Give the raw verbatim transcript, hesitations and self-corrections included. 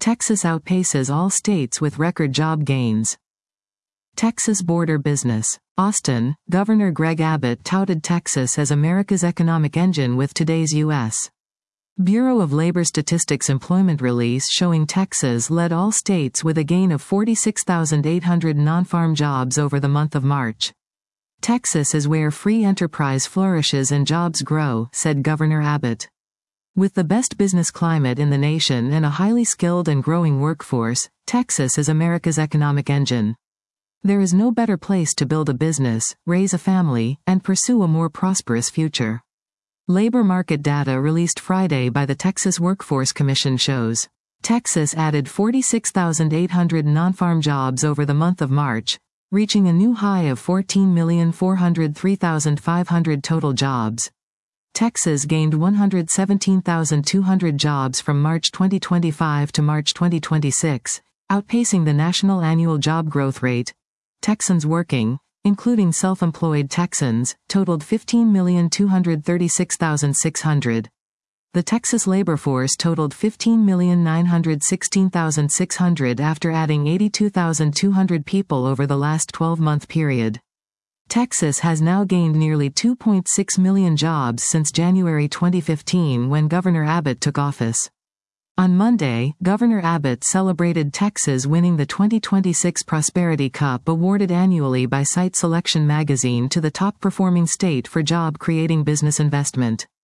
Texas outpaces all states with record job gains. Texas border business. Austin, Governor Greg Abbott touted Texas as America's economic engine with today's U S Bureau of Labor Statistics employment release showing Texas led all states with a gain of forty-six thousand eight hundred non-farm jobs over the month of March. Texas is where free enterprise flourishes and jobs grow, said Governor Abbott. With the best business climate in the nation and a highly skilled and growing workforce, Texas is America's economic engine. There is no better place to build a business, raise a family, and pursue a more prosperous future. Labor market data released Friday by the Texas Workforce Commission shows Texas added forty-six thousand eight hundred non-farm jobs over the month of March, reaching a new high of fourteen million four hundred three thousand five hundred total jobs. Texas gained one hundred seventeen thousand two hundred jobs from March twenty twenty-five to March twenty twenty-six, outpacing the national annual job growth rate. Texans working, including self-employed Texans, totaled fifteen million two hundred thirty-six thousand six hundred. The Texas labor force totaled fifteen million nine hundred sixteen thousand six hundred after adding eighty-two thousand two hundred people over the last twelve-month period. Texas has now gained nearly two point six million jobs since January twenty fifteen when Governor Abbott took office. On Monday, Governor Abbott celebrated Texas winning the twenty twenty-six Prosperity Cup awarded annually by Site Selection magazine to the top-performing state for job-creating business investment.